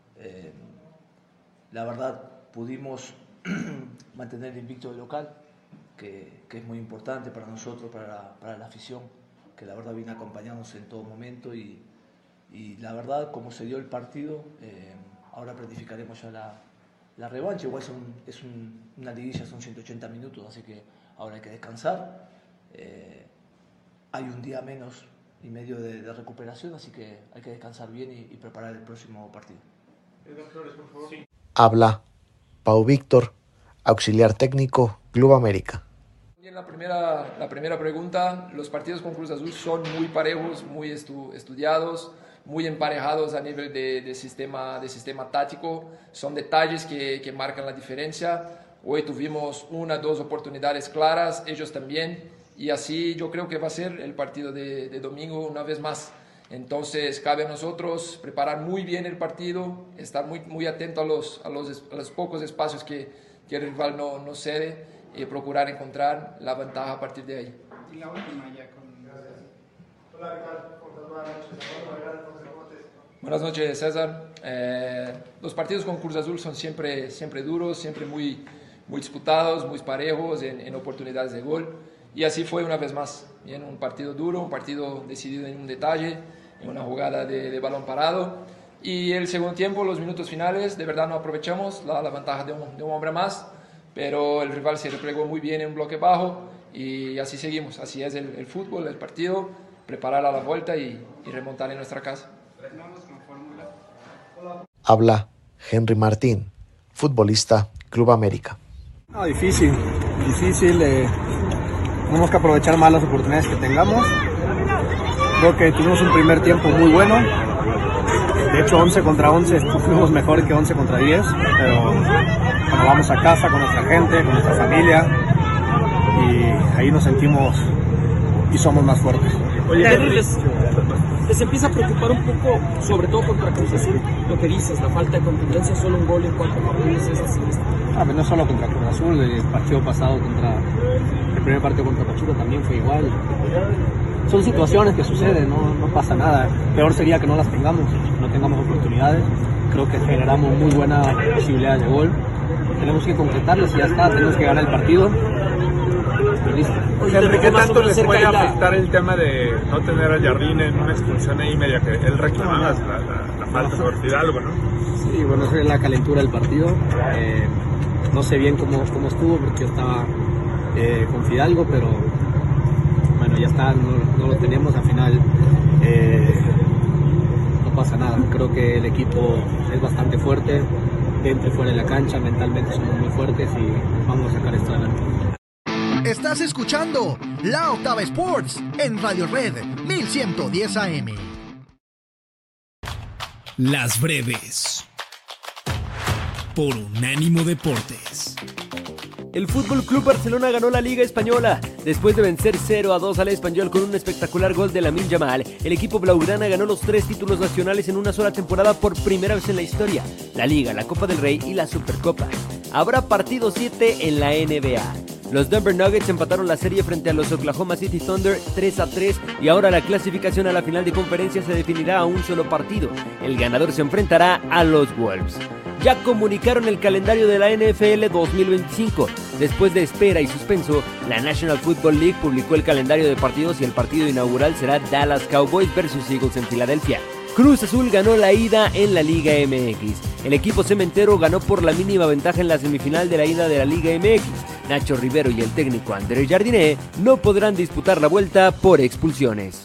La verdad, pudimos mantener el invicto de local, que es muy importante para nosotros, para la afición, que la verdad viene acompañándonos en todo momento y la verdad, como se dio el partido, ahora planificaremos ya la revancha. Igual una liguilla, son 180 minutos, así que ahora hay que descansar. Hay un día menos y medio de recuperación, así que hay que descansar bien y preparar el próximo partido. Flores, por favor. Sí. Habla Pau Víctor, auxiliar técnico Club América. La primera pregunta, los partidos con Cruz Azul son muy parejos, muy estudiados, muy emparejados a nivel de sistema táctico, son detalles que marcan la diferencia. Hoy tuvimos 2 oportunidades claras, ellos también, y así yo creo que va a ser el partido de domingo una vez más. Entonces cabe a nosotros preparar muy bien el partido, estar muy atento a los pocos espacios que el rival no cede, y procurar encontrar la ventaja a partir de ahí. Y la última ya con... Hola, Buenas noches, César. Los partidos con Cruz Azul son siempre duros, siempre muy disputados, muy parejos en oportunidades de gol. Y así fue una vez más. Bien, un partido duro, un partido decidido en un detalle, en una jugada de balón parado. Y el segundo tiempo, los minutos finales, de verdad no aprovechamos la ventaja de un hombre más. Pero el rival se replegó muy bien en un bloque bajo y así seguimos. Así es el fútbol, el partido, preparar a la vuelta y remontar en nuestra casa. Habla Henry Martín, futbolista Club América. Difícil. Tenemos que aprovechar más las oportunidades que tengamos. Creo que tuvimos un primer tiempo muy bueno. De hecho, 11 contra 11 fuimos mejor que 11 contra 10, pero cuando vamos a casa con nuestra gente, con nuestra familia, y ahí nos sentimos y somos más fuertes. Oye, les empieza a preocupar un poco, sobre todo contra Cruz Azul, lo que dices, la falta de contundencia, solo un gol en 4 partidos es así. No solo contra Cruz Azul, el partido pasado el primer partido contra Pachuca también fue igual. Son situaciones que suceden, no pasa nada. Peor sería que no las tengamos, no tengamos oportunidades. Creo que generamos muy buena posibilidad de gol. Tenemos que concretarlas y ya está, tenemos que ganar el partido. Listo. Henry, ¿qué tanto les puede afectar el tema de no tener a Jardín en una expulsión ahí media que él reclamaba la falta por Fidalgo, ¿no? Sí, bueno, eso es la calentura del partido. No sé bien cómo estuvo porque estaba con Fidalgo, pero bueno, ya está, no lo tenemos, al final no pasa nada. Creo que el equipo es bastante fuerte, dentro y fuera de la cancha, mentalmente somos muy fuertes y vamos a sacar esto adelante. Estás escuchando La Octava Sports en Radio Red 1110 AM. Las breves por Unánimo Deportes. El Fútbol Club Barcelona ganó la Liga Española. Después de vencer 0-2 al Espanyol con un espectacular gol de Lamine Yamal, el equipo blaugrana ganó los 3 títulos nacionales en una sola temporada por primera vez en la historia: la Liga, la Copa del Rey y la Supercopa. Habrá partido 7 en la NBA. Los Denver Nuggets empataron la serie frente a los Oklahoma City Thunder 3-3 y ahora la clasificación a la final de conferencia se definirá a un solo partido. El ganador se enfrentará a los Wolves. ya comunicaron el calendario de la NFL 2025. Después de espera y suspenso, la National Football League publicó el calendario de partidos y el partido inaugural será Dallas Cowboys versus Eagles en Filadelfia. Cruz Azul ganó la ida en la Liga MX. El equipo cementero ganó por la mínima ventaja en la semifinal de la ida de la Liga MX. Nacho Rivero y el técnico Andrés Jardiné no podrán disputar la vuelta por expulsiones.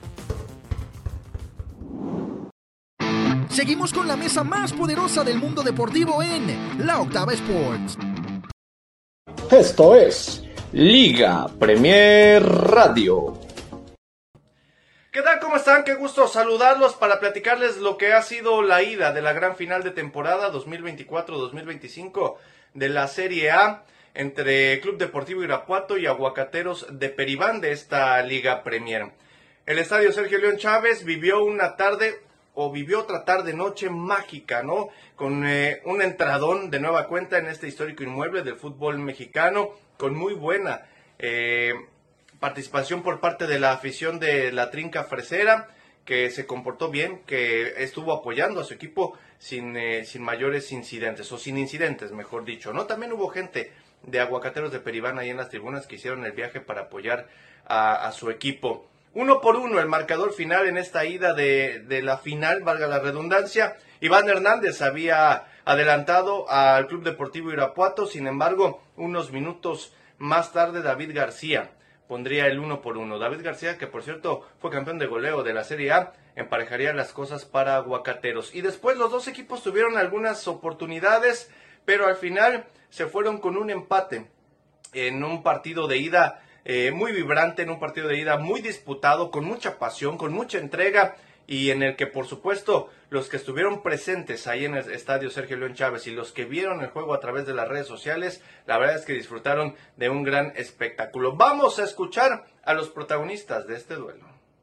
Seguimos con la mesa más poderosa del mundo deportivo en La Octava Sports. Esto es Liga Premier Radio. ¿Qué tal? ¿Cómo están? Qué gusto saludarlos para platicarles lo que ha sido la ida de la gran final de temporada 2024-2025 de la Serie A entre Club Deportivo Irapuato y Aguacateros de Peribán de esta Liga Premier. El estadio Sergio León Chávez vivió otra tarde-noche mágica, ¿no? Con un entradón de nueva cuenta en este histórico inmueble del fútbol mexicano, con muy buena participación por parte de la afición de la Trinca Fresera, que se comportó bien, que estuvo apoyando a su equipo sin mayores incidentes, o sin incidentes, mejor dicho, ¿no? También hubo gente de Aguacateros de Peribán ahí en las tribunas que hicieron el viaje para apoyar a su equipo. 1-1 el marcador final en esta ida de la final, valga la redundancia. Iván Hernández había adelantado al Club Deportivo Irapuato, sin embargo, unos minutos más tarde David García pondría el 1-1. David García, que por cierto fue campeón de goleo de la Serie A, emparejaría las cosas para Aguacateros. Y después los dos equipos tuvieron algunas oportunidades, pero al final se fueron con un empate en un partido de ida muy vibrante, en un partido de ida muy disputado, con mucha pasión, con mucha entrega, y en el que por supuesto los que estuvieron presentes ahí en el estadio Sergio León Chávez y los que vieron el juego a través de las redes sociales, la verdad es que disfrutaron de un gran espectáculo. Vamos a escuchar a los protagonistas de este duelo.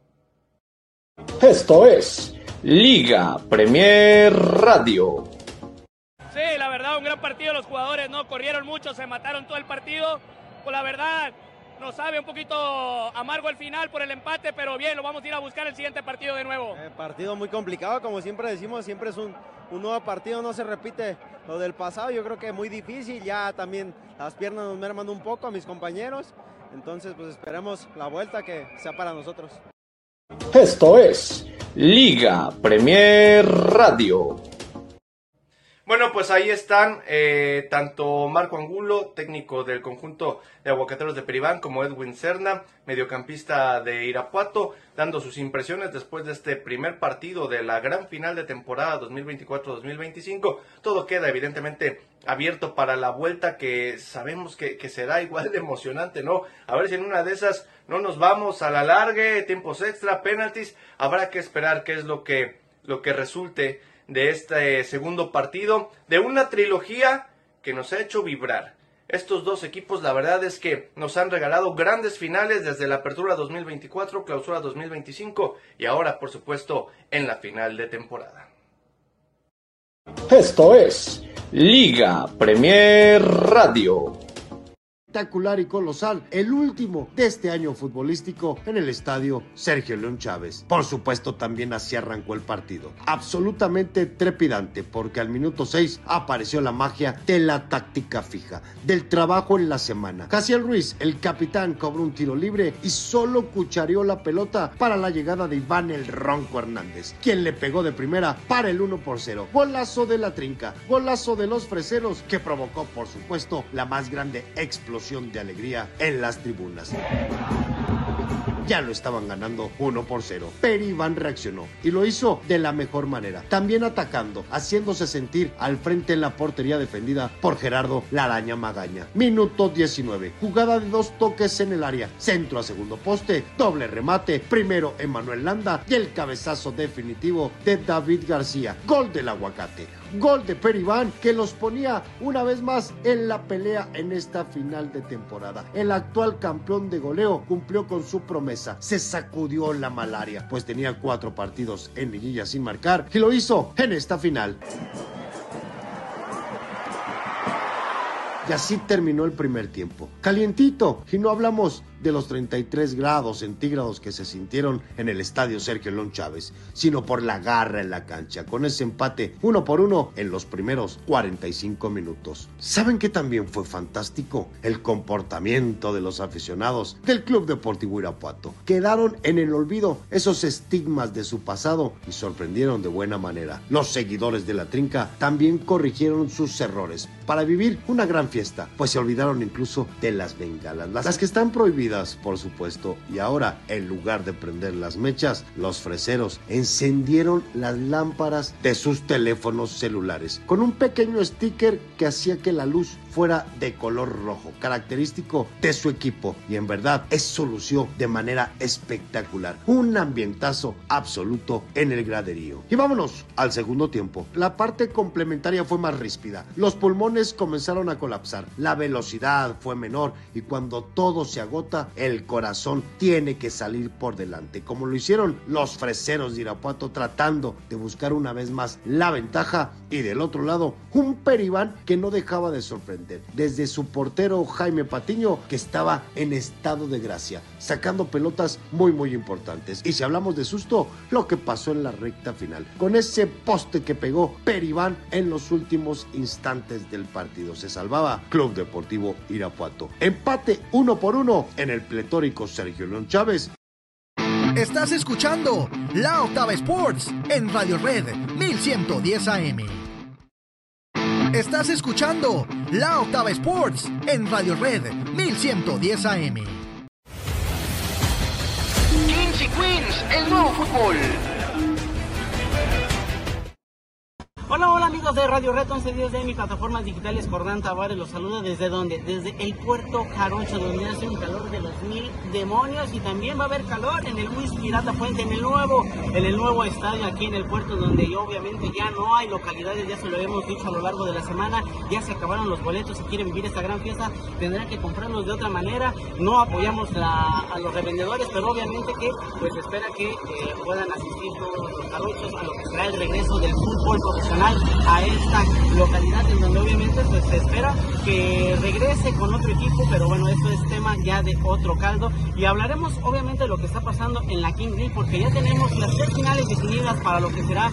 Esto es Liga Premier Radio. Sí, la verdad, un gran partido. Los jugadores no corrieron mucho, se mataron todo el partido. Pues la verdad, nos sabe un poquito amargo el final por el empate, pero bien, lo vamos a ir a buscar el siguiente partido de nuevo. Partido muy complicado, como siempre decimos, siempre es un nuevo partido, no se repite lo del pasado. Yo creo que es muy difícil, ya también las piernas nos merman un poco a mis compañeros, entonces pues esperemos la vuelta que sea para nosotros. Esto es Liga Premier Radio. Bueno, pues ahí están tanto Marco Angulo, técnico del conjunto de Aguacateros de Peribán, como Edwin Serna, mediocampista de Irapuato, dando sus impresiones después de este primer partido de la gran final de temporada 2024-2025. Todo queda evidentemente abierto para la vuelta, que sabemos que será igual de emocionante, ¿no? A ver si en una de esas no nos vamos a la largue, tiempos extra, penaltis. Habrá que esperar qué es lo que resulte de este segundo partido, de una trilogía que nos ha hecho vibrar. Estos dos equipos, la verdad es que nos han regalado grandes finales desde la apertura 2024, clausura 2025 y ahora, por supuesto, en la final de temporada. Esto es Liga Premier Radio. Espectacular y colosal, el último de este año futbolístico en el estadio Sergio León Chávez. Por supuesto, también así arrancó el partido. Absolutamente trepidante, porque al minuto 6 apareció la magia de la táctica fija, del trabajo en la semana. Jaciel Ruiz, el capitán, cobró un tiro libre y solo cuchareó la pelota para la llegada de Iván el Ronco Hernández, quien le pegó de primera para el 1-0. Golazo de la Trinca, golazo de los freseros, que provocó, por supuesto, la más grande explosión de alegría en las tribunas. Ya lo estaban ganando 1-0, pero Iván reaccionó y lo hizo de la mejor manera, también atacando, haciéndose sentir al frente en la portería defendida por Gerardo La Araña Magaña. Minuto 19, jugada de 2 toques en el área, centro a segundo poste, doble remate, primero Emanuel Landa y el cabezazo definitivo de David García. Gol del Aguacate, gol de Peribán, que los ponía una vez más en la pelea en esta final de temporada. El actual campeón de goleo cumplió con su promesa, se sacudió la malaria, pues tenía 4 partidos en liguilla sin marcar y lo hizo en esta final. Y así terminó el primer tiempo, calientito, y no hablamos de los 33 grados centígrados que se sintieron en el estadio Sergio León Chávez, sino por la garra en la cancha, con ese empate 1-1 en los primeros 45 minutos. ¿Saben qué también fue fantástico? El comportamiento de los aficionados del Club Deportivo Irapuato. Quedaron en el olvido esos estigmas de su pasado y sorprendieron de buena manera. Los seguidores de la Trinca también corrigieron sus errores para vivir una gran fiesta, pues se olvidaron incluso de las bengalas, las que están prohibidas, por supuesto, y ahora, en lugar de prender las mechas, los freseros encendieron las lámparas de sus teléfonos celulares con un pequeño sticker que hacía que la luz fuera de color rojo, característico de su equipo, y en verdad eso lució de manera espectacular. Un ambientazo absoluto en el graderío. Y vámonos al segundo tiempo. La parte complementaria fue más ríspida. Los pulmones comenzaron a colapsar, la velocidad fue menor y cuando todo se agota, el corazón tiene que salir por delante, como lo hicieron los freseros de Irapuato, tratando de buscar una vez más la ventaja, y del otro lado, un Peribán que no dejaba de sorprender. Desde su portero Jaime Patiño, que estaba en estado de gracia, sacando pelotas muy importantes. Y si hablamos de susto, lo que pasó en la recta final, con ese poste que pegó Peribán en los últimos instantes del partido. Se salvaba Club Deportivo Irapuato. Empate 1-1 en el pletórico Sergio León Chávez. Estás escuchando La Octava Sports en Radio Red 1110 AM. Estás escuchando La Octava Sports en Radio Red 1110 AM. Kings y Queens, el nuevo fútbol. Hola amigos de Radio Red 1110 de mi plataformas digitales. Jordán Tavares los saluda desde donde, desde el Puerto Jarocho, donde hace un calor de los 1000 demonios, y también va a haber calor en el Luis Pirata Fuente, en el nuevo estadio aquí en el puerto, donde obviamente ya no hay localidades, ya se lo hemos dicho a lo largo de la semana, ya se acabaron los boletos. Si quieren vivir esta gran fiesta tendrán que comprarlos de otra manera. No apoyamos a los revendedores, pero obviamente que pues espera que puedan asistir todos los jarochos a lo que será el regreso del fútbol profesional a esta localidad, en donde obviamente pues se espera que regrese con otro equipo, pero bueno, eso es tema ya de otro caldo, y hablaremos obviamente de lo que está pasando en la King League, porque ya tenemos las 3 finales definidas para lo que será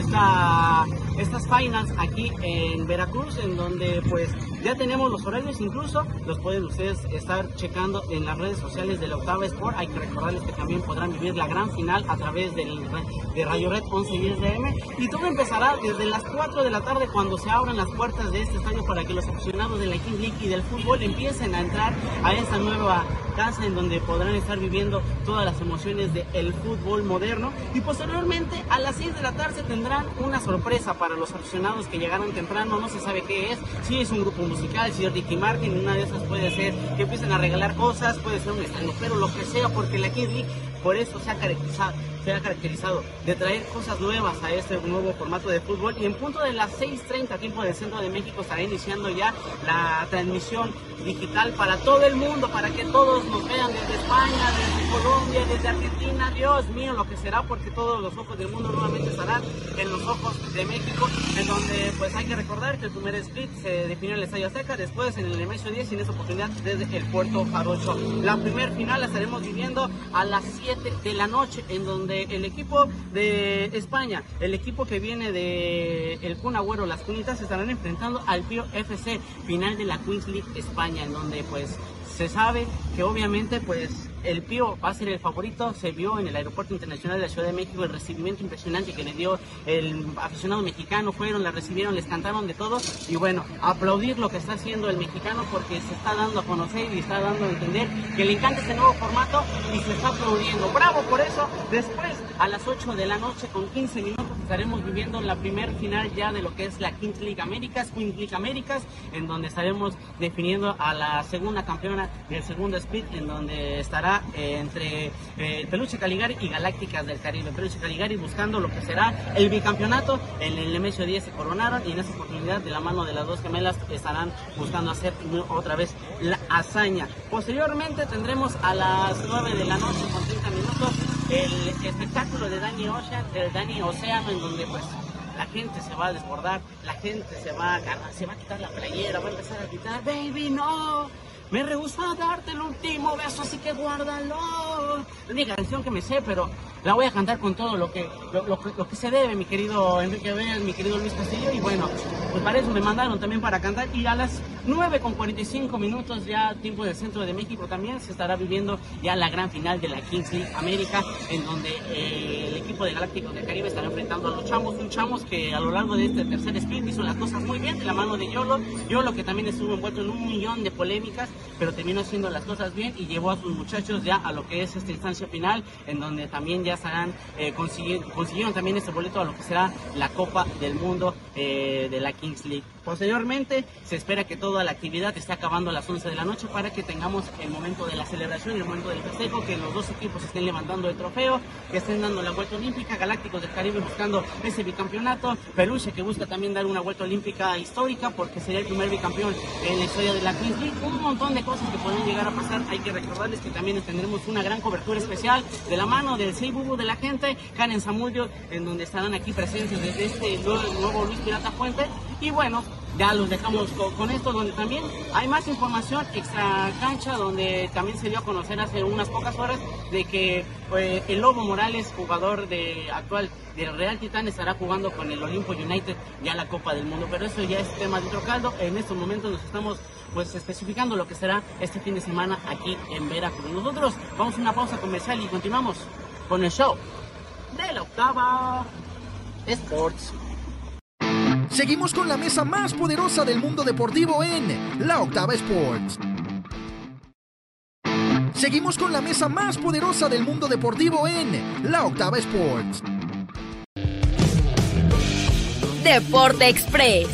estas finals aquí en Veracruz, en donde pues ya tenemos los horarios, incluso los pueden ustedes estar checando en las redes sociales de la Octava Sport. Hay que recordarles que también podrán vivir la gran final a través de Radio Red 1110 de AM, y todo empezará desde las 4 de la tarde, cuando se abran las puertas de este estadio para que los aficionados de la King League y del fútbol empiecen a entrar a esta nueva casa, en donde podrán estar viviendo todas las emociones del fútbol moderno. Y posteriormente a las 6 de la tarde tendrán una sorpresa para los aficionados que llegaron temprano. No se sabe qué es, si es un grupo musical, si es Ricky Martin, una de esas puede ser que empiecen a regalar cosas, puede ser un estadio, pero lo que sea, porque la King League por eso se ha caracterizado de traer cosas nuevas a este nuevo formato de fútbol. Y en punto de las 6:30 tiempo del centro de México estará iniciando ya la transmisión digital para todo el mundo, para que todos nos vean desde España, desde Colombia, desde Argentina. Dios mío, lo que será, porque todos los ojos del mundo nuevamente estarán en los ojos de México, en donde pues hay que recordar que el primer split se definió en el Estadio Azteca, después en el Nemesio 10, y en esa oportunidad desde el Puerto Jarocho. La primer final la estaremos viviendo a las 7 de la noche, en donde el equipo de España, el equipo que viene de el Kun Agüero, las Cunitas, se estarán enfrentando al Pío FC, final de la Queens League España, en donde pues se sabe que obviamente pues el Pío va a ser el favorito. Se vio en el Aeropuerto Internacional de la Ciudad de México el recibimiento impresionante que le dio el aficionado mexicano. Fueron, la recibieron, les cantaron de todo, y bueno, aplaudir lo que está haciendo el mexicano, porque se está dando a conocer y está dando a entender que le encanta este nuevo formato y se está aplaudiendo. Bravo por eso. Después, a las 8 de la noche con 15 minutos, estaremos viviendo la primer final ya de lo que es la Kings League Américas, Queens League Américas, en donde estaremos definiendo a la segunda campeona del segundo split, en donde estará entre el Peluche Caligari y Galácticas del Caribe. Peluche Caligari buscando lo que será el bicampeonato. En el Nemesio 10 se coronaron, y en esa oportunidad, de la mano de las dos gemelas, estarán buscando hacer otra vez la hazaña. Posteriormente tendremos a las 9 de la noche con 30 minutos el espectáculo de Danny Oceano, en donde pues la gente se va a desbordar, la gente se va a quitar la playera, va a empezar a gritar "Baby no", me rehúsa a darte el último beso, así que guárdalo. Es mi canción que me sé, pero la voy a cantar con todo lo que se debe, mi querido Enrique Vélez, mi querido Luis Castillo. Y bueno, pues para eso me mandaron también para cantar. Y a las 9:45 ya tiempo del centro de México también se estará viviendo ya la gran final de la Kings League América, en donde el equipo de Galácticos del Caribe estará enfrentando a los Chamos, un Chamos que a lo largo de este tercer split hizo las cosas muy bien de la mano de Yolo que también estuvo envuelto en 1.000.000 de polémicas, pero terminó haciendo las cosas bien y llevó a sus muchachos ya a lo que es esta instancia final, en donde también ya estarán consiguieron también este boleto a lo que será la Copa del Mundo de la Kings League. Posteriormente se espera que toda la actividad esté acabando a las 11 de la noche para que tengamos el momento de la celebración y el momento del festejo, que los dos equipos estén levantando el trofeo, que estén dando la vuelta olímpica, Galácticos del Caribe buscando ese bicampeonato, Peluche que busca también dar una vuelta olímpica histórica porque sería el primer bicampeón en la historia de la Kings League. Un montón de cosas que pueden llegar a pasar. Hay que recordarles que también tendremos una gran cobertura especial de la mano del Seibubu de la gente, Karen Zamudio, en donde estarán aquí presentes desde este nuevo Luis Pirata Fuente. Y bueno, ya los dejamos con esto, donde también hay más información extra cancha, donde también se dio a conocer hace unas pocas horas de que el Lobo Morales, jugador actual del Real Titán, estará jugando con el Olimpo United ya la Copa del Mundo. Pero eso ya es tema de otro caldo. En estos momentos nos estamos especificando lo que será este fin de semana aquí en Veracruz. Nosotros vamos a una pausa comercial y continuamos con el show de la Octava Sports. Seguimos con la mesa más poderosa del mundo deportivo en La Octava Sports. Seguimos con la mesa más poderosa del mundo deportivo en La Octava Sports. Deporte Express.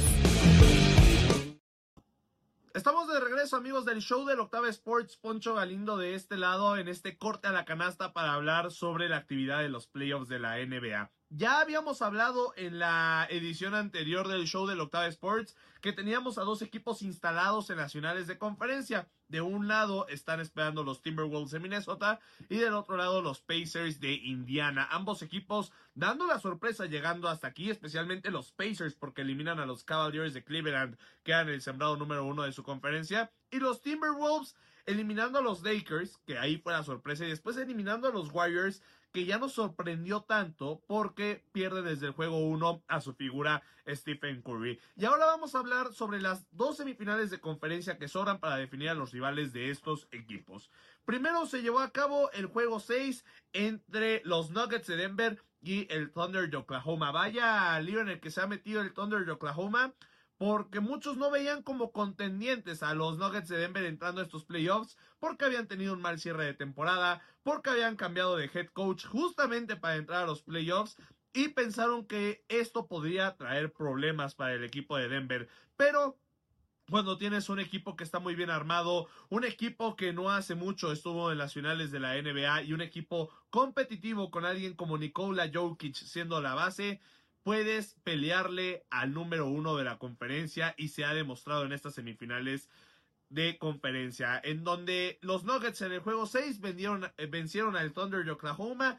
Estamos de regreso, amigos del show del Octava Sports. Poncho Galindo de este lado en este corte a la canasta para hablar sobre la actividad de los playoffs de la NBA. Ya habíamos hablado en la edición anterior del show del Octava Sports que teníamos a dos equipos instalados en las finales de conferencia. De un lado están esperando los Timberwolves de Minnesota y del otro lado los Pacers de Indiana. Ambos equipos dando la sorpresa llegando hasta aquí, especialmente los Pacers porque eliminan a los Cavaliers de Cleveland, que eran el sembrado número 1 de su conferencia, y los Timberwolves eliminando a los Lakers, que ahí fue la sorpresa, y después eliminando a los Warriors, que ya nos sorprendió tanto porque pierde desde el juego 1 a su figura Stephen Curry. Y ahora vamos a hablar sobre las dos semifinales de conferencia que sobran para definir a los rivales de estos equipos. Primero se llevó a cabo el juego 6 entre los Nuggets de Denver y el Thunder de Oklahoma. Vaya lío en el que se ha metido el Thunder de Oklahoma, porque muchos no veían como contendientes a los Nuggets de Denver entrando a estos playoffs, porque habían tenido un mal cierre de temporada, porque habían cambiado de head coach justamente para entrar a los playoffs, y pensaron que esto podría traer problemas para el equipo de Denver. Pero cuando tienes un equipo que está muy bien armado, un equipo que no hace mucho estuvo en las finales de la NBA, y un equipo competitivo con alguien como Nikola Jokic siendo la base, puedes pelearle al número 1 de la conferencia, y se ha demostrado en estas semifinales de conferencia, en donde los Nuggets en el juego 6 vencieron al Thunder de Oklahoma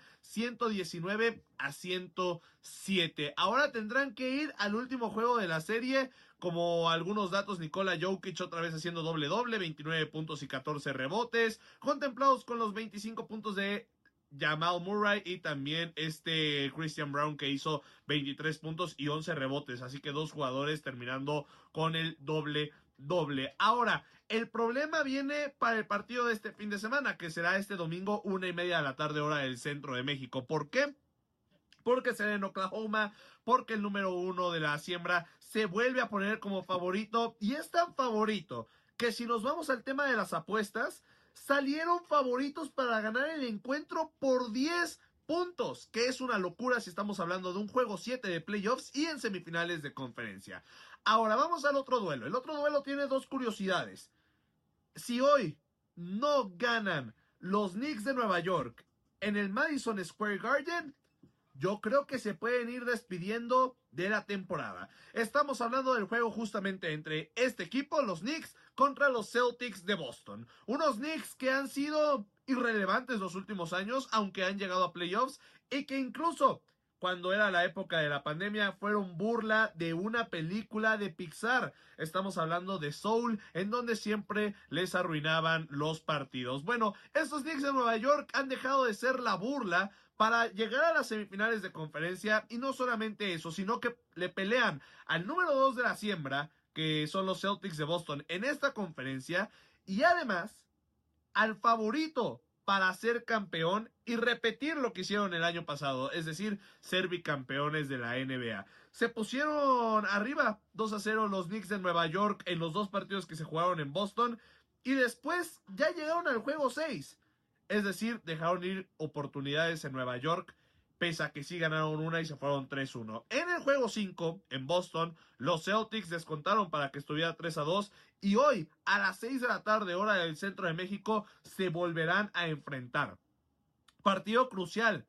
119-107. Ahora tendrán que ir al último juego de la serie. Como algunos datos, Nikola Jokic otra vez haciendo doble-doble, 29 puntos y 14 rebotes, contemplados con los 25 puntos de Jamal Murray y también Christian Brown, que hizo 23 puntos y 11 rebotes. Así que dos jugadores terminando con el doble-doble. Ahora, el problema viene para el partido de este fin de semana, que será este domingo 1:30 de la tarde, hora del centro de México. ¿Por qué? Porque será en Oklahoma, porque el número 1 de la siembra se vuelve a poner como favorito, y es tan favorito que si nos vamos al tema de las apuestas, salieron favoritos para ganar el encuentro por 10 puntos, que es una locura si estamos hablando de un juego 7 de playoffs y en semifinales de conferencia. Ahora vamos al otro duelo. El otro duelo tiene dos curiosidades. Si hoy no ganan los Knicks de Nueva York en el Madison Square Garden, yo creo que se pueden ir despidiendo de la temporada. Estamos hablando del juego justamente entre este equipo, los Knicks, contra los Celtics de Boston. Unos Knicks que han sido irrelevantes los últimos años, aunque han llegado a playoffs, y que incluso cuando era la época de la pandemia, fueron burla de una película de Pixar. Estamos hablando de Soul, en donde siempre les arruinaban los partidos. Bueno, estos Knicks de Nueva York han dejado de ser la burla para llegar a las semifinales de conferencia, y no solamente eso, sino que le pelean al número 2 de la siembra, que son los Celtics de Boston, en esta conferencia, y además al favorito para ser campeón y repetir lo que hicieron el año pasado, es decir, ser bicampeones de la NBA. Se pusieron arriba 2-0 los Knicks de Nueva York en los 2 partidos que se jugaron en Boston, y después ya llegaron al juego 6, es decir, dejaron ir oportunidades en Nueva York, pese a que sí ganaron una y se fueron 3-1. En el juego 5, en Boston, los Celtics descontaron para que estuviera 3-2, y hoy, a las 6 de la tarde, hora del centro de México, se volverán a enfrentar. Partido crucial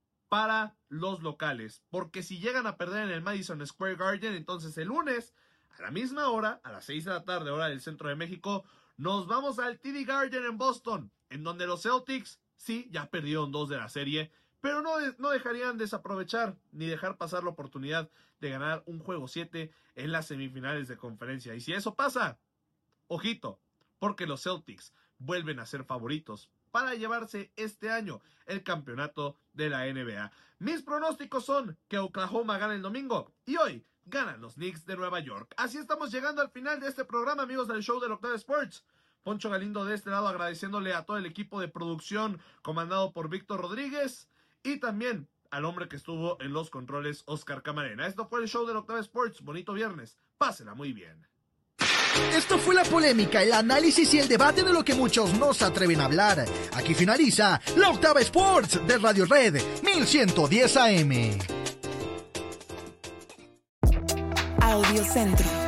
para los locales, porque si llegan a perder en el Madison Square Garden, entonces el lunes, a la misma hora, a las 6 de la tarde, hora del centro de México, nos vamos al TD Garden en Boston, en donde los Celtics, sí, ya perdieron 2 de la serie, pero no dejarían desaprovechar ni dejar pasar la oportunidad de ganar un juego 7 en las semifinales de conferencia. Y si eso pasa, ojito, porque los Celtics vuelven a ser favoritos para llevarse este año el campeonato de la NBA. Mis pronósticos son que Oklahoma gana el domingo y hoy ganan los Knicks de Nueva York. Así estamos llegando al final de este programa, amigos del show de la Octava Sports. Poncho Galindo de este lado, agradeciéndole a todo el equipo de producción comandado por Víctor Rodríguez, y también al hombre que estuvo en los controles, Oscar Camarena. Esto fue el show de la Octava Sports. Bonito viernes. Pásela muy bien. Esto fue la polémica, el análisis y el debate de lo que muchos no se atreven a hablar. Aquí finaliza la Octava Sports de Radio Red 1110 AM. Audio Centro.